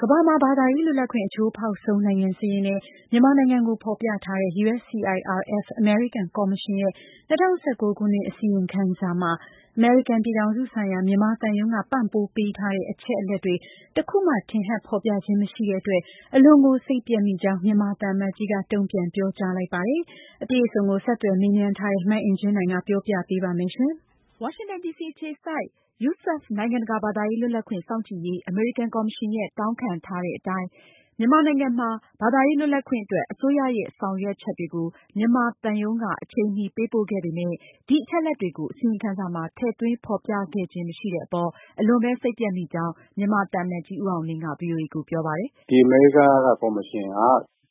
ကမ္ဘာမှာဘာသာရေးလွတ်လပ်ခွင့်အချိုးဖောက်ဆုံးနိုင်ငံစာရင်းနဲ့မြန်မာနိုင်ငံကိုဖော်ပြထားတဲ့ USCIRF အမေရိကန်ကော်မရှင်ရဲ့2019ခုနှစ်အစီရင်ခံစာမှာအမေရိကန်ပြည်ထောင်စုဆိုင်ရာမြန်မာသံရုံးကပံ့ပိုးပေးထားတဲ့အချက်အလက်တွေတခုမှထင်ဟပ်ဖော်ပြခြင်းမရှိတဲ့အတွက်အလွန်ကိုစိတ်ပျက်မိကြောင်းမြန်မာသံအမတ်ကြီးကတုံ့ပြန်ပြောကြားလိုက်ပါတယ်။အပြည့်အစုံကိုဆက်သွယ်မေးမြန်းထားတဲ့မအင်ကြင်းနိုင်ကပြောပြပေးပါမယ်ရှင်။ ဝါရှင်တန်ဒီစီအခြေစိုက်USCIRF နိုင်ငံတကာဘာသာရေးလွတ်လပ်ခွင့်စောင့်ကြည့်ရေးအမေရိကန်ကော်မရှင်ရဲ့တောင်းခံထားတဲ့အတိုင်းမြန်မာနိုင်ငံမှာဘာသာရေးလွတ်လပ်ခွင့်အတွက်အစိုးရရဲ့ဆောင်ရွက်ချက်တွေကိုမြန်မာသံရုံးကအချိန်မီပေးပို့ခဲ့ပေမယ့်ဒီအချက်အလက်တွေကိုအစီရင်ခံစာမှာထည့်သွင်းဖော်ပြခဲ့ခြင်းမရှိတဲ့အပေါ်အလွန်ပဲစိတ်ပျက်မိကြောင်းမြန်မာသံအမတ်ကြီးဦးအောင်လင်းက VOA ကိုပြောပါတယ်။ဒီအမေရိကန်ကော်မရှင်က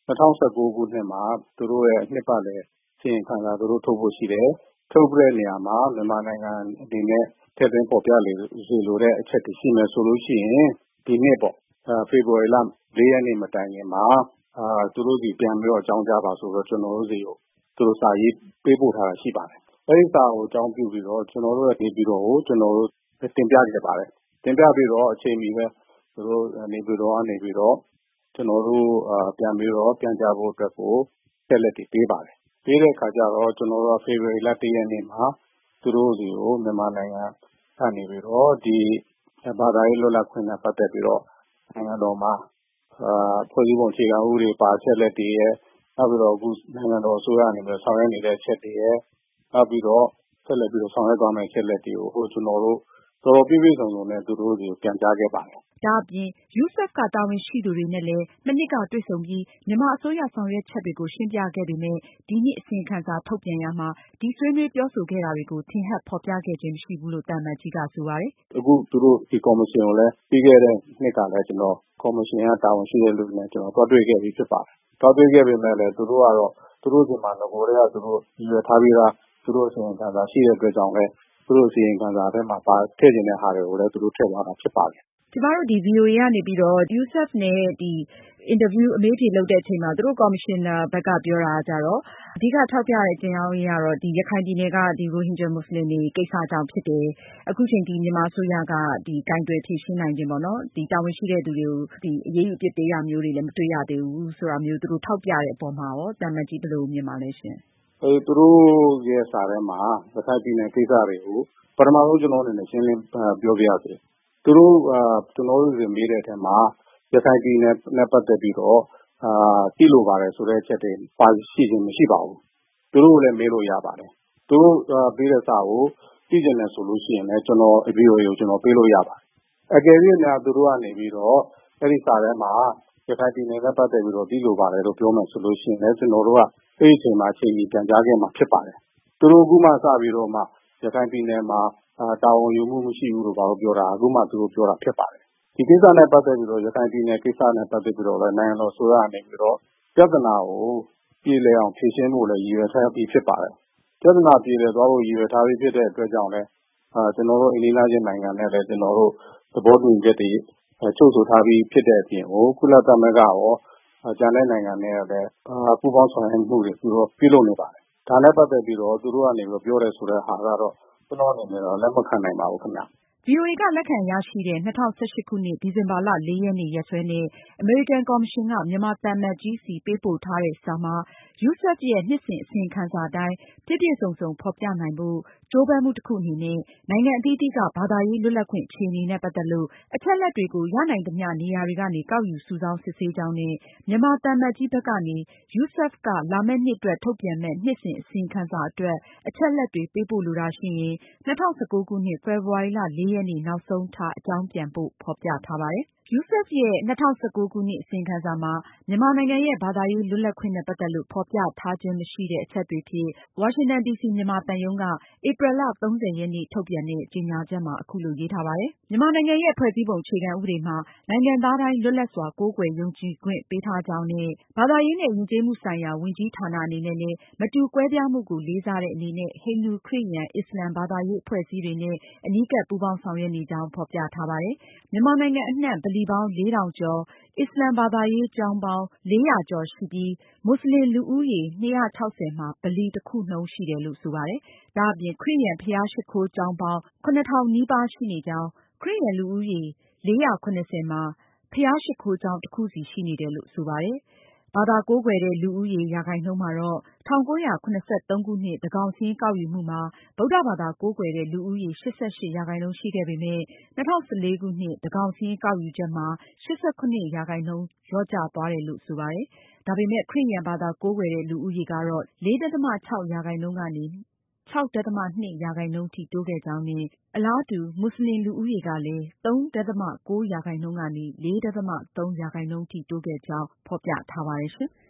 2019ခုနှစ်မှာသူတို့ရဲ့နှစ်ပတ်လည်အစီရင်ခံစာသူတို့ထုတ်ဖို့ရှိတယ်။ထုတ်တဲ့နေရာမှာမြန်မာနိုင်ငံအနေနဲ့ထည့်သွင်းဖော်ပြစေလိုတဲ့အချက်တွေရှိမယ်ဆိုလို့ရှိရင်ဒီနှစ်ပေါ့ဖေဖော်ဝါရီလ4 ရက်နေ့မတိုင်ခင်မှာသူတို့စီပြန်ပြီးတော့အကြောင်းကြားပါဆိုတော့ကျွန်တော်တို့စီကိုသူတို့စာရေးပေးပို့ထားတာရှိပါတယ်။အဲဒီစာကိုအကြောင်းပြုပြီးတော့ကျွန်တော်တို့နေပြီးတော့ကျွန်တော်တို့တင်ပြခဲ့ပါတယ်။တင်ပြပြီးတော့အချိန်မီပဲသူတို့နေပြီးတော့ကျွန်တော်တို့ပြန်ပြီးတော့ပြန်ကြားဖို့အတွက်ကိုဆက်လက်ပေးပါတယ်။ပေးတဲ့အခါကျတော့ကျွန်တော်တို့ဖေဖော်ဝါရီလ1 ရက်နေ့မှာသူတို့စီကိုမြန်မာနိုင်ငံကနေပြီးတော့ဒီဘာသာရေးလွတ်လပ်ခွင့်နဲ့ပတ်သက်ပြီးတော့နိုင်ငံတော်မှာဖွဲ့စည်းပုံအခြေခံဥပဒေပါချက်လက်တွေရဲ့နောက်ပြီးတော့အခုနိုင်ငံတော်အစိုးရအနေနဲ့ဆောင်ရွက်နေတဲ့အချက်တွေရဲ့နောက်ပြီးတော့ဆက်လက်ပြီးတော့ဆောင်ရွက်သွားမယ့်ချက်လက်တွေကိုကျွန်တော်တို့တော်တော်ပြည့်ပြည့်စုံစုံနဲ့သူတို့တွေကိုပြန်ကြားခဲ့ပါတယ်။ဒါအပြင် USCIRF ကတာဝန်ရှိသူတွေနဲ့လည်းမနှစ်ကတွေ့ဆုံပြီးမြန်မာအစိုးရဆောင်ရွက်ချက်တွေကိုရှင်းပြခဲ့ပေမယ့်ဒီနှစ်အစီရင်ခံစာထုတ်ပြန်ရာမှာဒီဆွေးနွေးပြောဆိုခဲ့တာတွေကိုထင်ဟပ်ဖော်ပြခဲ့ခြင်းမရှိဘူးလို့သံအမတ်ကြီးကဆိုပါတယ်။အခုသူတို့ဒီကော်မရှင်ကိုလည်းပြီးခဲ့တဲ့နှစ်ကလည်းကျွန်တော်ကော်မရှင်ကတာဝန်ရှိတဲ့လူတွေနဲ့ကျွန်တော်တွေ့ခဲ့ပြီးဖြစ်ပါတယ်။တွေ့ခဲ့ပေမဲ့လည်းသူတို့ကတော့သူတို့ဒီမှာငကိုတွေကသူတို့ရည်ရွယ်ထားပြီးသားသူတို့အစီရင်ခံစာရှိတဲ့အတွက်ကြောင့်လည်းသူတို့အစီရင်ခံစာထဲမှာပါထည့်နေတဲ့ဟာတွေကိုလည်းသူတို့ထည့်သွားတာဖြစ်ပါတယ်။ကျမတို့ဒီ VOA ကနေပြီးတော့ USCIRF နဲ့အင်တာဗျူးအမေးဖြေလုပ်တဲ့အချိန်မှာသူတို့ကော်မရှင်နာဘက်ကပြောတာကြတော့အဓိကထောက်ပြတဲ့အကြောင်းအရတော့ရခိုင်ပြည်နယ်ကရိုဟင်ဂျာမွတ်စလင်တွေကိစ္စကြောင့်ဖြစ်တယ်။အခုချိန်ထိမြန်မာအစိုးရကကိုင်တွယ်ဖြေရှင်းနိုင်ခြင်းပေါ့နော်တာဝန်ရှိတဲ့သူတွေကိုအရေးယူအပြစ်ပေးတာမျိုးတွေလည်းမတွေ့ရသေးဘူးဆိုတာမျိုးသူတို့ထောက်ပြတဲ့အပေါ်မှာရောသံအမတ်ကြီးဘယ်လိုမြင်ပါလဲရှင်။သူတို့ရဲ့စာထဲမှာရခိုင်ပြည်နယ်ကိစ္စတွေကိုပထမဆုံးကျွန်တော်အနေနဲ့ရှင်းလင်းပြောပြရစေ။သူတို့ကျွန်တော်တို့မေးတဲ့အထက်မှာရခိုင်ပြည်နယ်နဲ့ပတ်သက်ပြီးတော့သိလိုပါတယ်ဆိုတဲ့အချက်တွေပါရှိခြင်းမရှိပါဘူး။သူတို့လည်းမေးလို့ရပါတယ်။သူတို့ပေးတဲ့စာကိုသိကျင်တယ်ဆိုလို့ရှိရင်လည်းကျွန်တော် VOA ကိုကျွန်တော်ပေးလို့ရပါတယ်။အကယ်၍များသူတို့ကနေပြီးတော့အဲဒီစာထဲမှာရခိုင်ပြည်နယ်နဲ့ပတ်သက်ပြီးတော့သိလိုပါတယ်လို့ပြောမယ်ဆိုလို့ရှိရင်လည်းကျွန်တော်တို့ကအဲဒီအချိန်မှာအချိန်ကြီးပြန်ကြားခဲ့မှာဖြစ်ပါတယ်။သူတို့အခုမှစပြီးတော့မှရခိုင်ပြည်နယ်မှာတာဝန်ယူမှုမရှိဘူးလို့ပြောတာအခုမှသူတို့ပြောတာဖြစ်ပါတယ်။ဒီကိစ္စနဲ့ပတ်သက်ပြီးတော့ရခိုင်ပြည်နယ်ကိစ္စနဲ့ပတ်သက်ပြီးတော့လည်းနိုင်ငံတော်ဆိုရအနေပြီးတော့ပြဿနာကိုပြည်လည်အောင်ဖြေရှင်းဖို့လည်းရည်ရွယ်ထားပြီးဖြစ်ပါတယ်။ပြဿနာပြည်လည်သွားဖို့ရည်ရွယ်ထားပြီးဖြစ်တဲ့အတွက်ကြောင့်လည်းကျွန်တော်တို့အိန္ဒိယချင်းနိုင်ငံနဲ့လည်းကျွန်တော်တို့သဘောတူညီချက်တွေချုပ်ဆိုထားပြီးဖြစ်တဲ့အပြင်ကိုကုလသမဂ္ဂရောကျန်တဲ့နိုင်ငံတွေလည်းပူးပေါင်းဆောင်ရွက်မှုတွေပြုလုပ်နေပါတယ်။ဒါနဲ့ပတ်သက်ပြီးတော့သူတို့ကနေပြီးပြောတယ်ဆိုတဲ့ဟာကတော့ကျွန်တော်အနေနဲ့တော့လက်မခံနိုင်ပါဘူးခင်ဗျ။ VOA ကလက်ခံရရှိတဲ့2018ခုနှစ်ဒီဇင်ဘာလ4 ရက်နေ့ရက်စွဲနဲ့အမေရိကန်ကော်မရှင်ကမြန်မာသံအမတ်ကြီးဆီပေးပို့ထားတဲ့စာမှာUSCIRF ရဲ့နှစ်စဉ်အစီရင်ခံစာအတိုင်းပြည့်ပြည့်စုံစုံဖော်ပြနိုင်ဖို့ကြိုးပမ်းမှုတခုအနေနဲ့နိုင်ငံအသီးသီးကဘာသာရေးလွတ်လပ်ခွင့်အခြေအနေနဲ့ပတ်သက်လို့အချက်အလက်တွေကိုရနိုင်သမျှနေရာတွေကနေကောက်ယူစုဆောင်းစစ်ဆေးကြောင်းနဲ့မြန်မာသံအမတ်ကြီးဘက်ကနေUSCIRF ကလာမယ့်နှစ်အတွက်ထုတ်ပြန်မယ့်နှစ်စဉ်အစီရင်ခံစာအတွက်အချက်အလက်တွေပေးပို့လိုတာရှိရင်2019ခုနှစ်ဖေဖေါ်ဝါရီလ4 ရက်နေ့နောက်ဆုံးထားအကြောင်းပြန်ဖို့ဖော်ပြထားပါတယ်။ USCIRF ရဲ့2019ခုနှစ်အစီရင်ခံစာမှာမြန်မာနိုင်ငံရဲ့ဘာသာရေးလွတ်လပ်ခွင့်နဲ့ပတ်သက်လို့ဖော်ပြထားခြင်းမရှိတဲ့အချက်တွေအဖြစ်ဝါရှင်တန်ဒီစီမြန်မာသံရုံးကဧပြီလ30 ရက်နေ့ထုတ်ပြန်တဲ့ကြေညာချက်မှာအခုလိုရေးထားပါတယ်။ မြန်မာနိုင်ငံရဲ့ဖွဲ့စည်းပုံအခြေခံဥပဒေမှာနိုင်ငံသားတိုင်းလွတ်လပ်စွာကိုးကွယ်ယုံကြည်ခွင့်ပေးထားကြောင်းနဲ့ဘာသာရေးနဲ့ယဉ်ကျေးမှုဆိုင်ရာဝန်ကြီးဌာနအနေနဲ့လည်းမတူကွဲပြားမှုကိုလေးစားတဲ့အနေနဲ့ဟိန္ဒူ၊ ခရစ်ယာန်၊ အစ္စလာမ်ဘာသာရေးအဖွဲ့အစည်းတွေနဲ့အနီးကပ်ပူးပေါင်းဆောင်ရွက်နေကြောင်းဖော်ပြထားပါတယ်။ မြန်မာနိုင်ငံအနှံ့ဗလီပေါင်း 4000 ကျော်၊ အစ္စလာမ်ဘာသာရေးကျောင်းပေါင်း 400 ကျော်ရှိပြီး မွတ်စလင်လူဦးရေ 260 မှာ ဗလီတခုနှုန်းရှိတယ်လို့ဆိုပါတယ်။ ဒါအပြင်ခရစ်ယာန်ဘုရားရှိခိုးကျောင်းပေါင်း 7000 နီးပါးရှိနေကြောင်း၊ ခရစ်ယာန်လူဦးရေ 470 မှာဘုရားရှိခိုးကျောင်း တစ်ခုစီရှိနေတယ်လို့ ဆိုပါတယ်။ ဘာသာကိုးကွယ်တဲ့ လူဦးရေ ရာခိုင်နှုန်းမှာတော့ ၁၉၇၃ ခုနှစ် သန်းခေါင်စာရင်းကောက်ယူမှုမှာ ဗုဒ္ဓဘာသာကိုးကွယ်တဲ့ လူဦးရေ ၈၈ ရာခိုင်နှုန်းရှိခဲ့ပေမယ့် ၂၀၁၄ ခုနှစ် သန်းခေါင်စာရင်းကောက်ယူချက်မှာ ၈၇ ရာခိုင်နှုန်း လျော့ကျသွားတယ်လို့ ဆိုပါတယ်။ ဒါပေမယ့် ခရစ်ယာန်ဘာသာကိုးကွယ်တဲ့ လူဦးရေကတော့ ၄.၆ ရာခိုင်နှုန်းကနေ ၆.၂ ရာခိုင်နှုန်းထိ တိုးခဲ့ကြောင်းနဲ့ အလားတူ မူဆလင်လူဦးရေကလည်း ၃.၉ ရာခိုင်နှုန်းကနေ ၄.၃ ရာခိုင်နှုန်းထိ တိုးခဲ့ကြောင်း ဖော်ပြထားပါတယ်။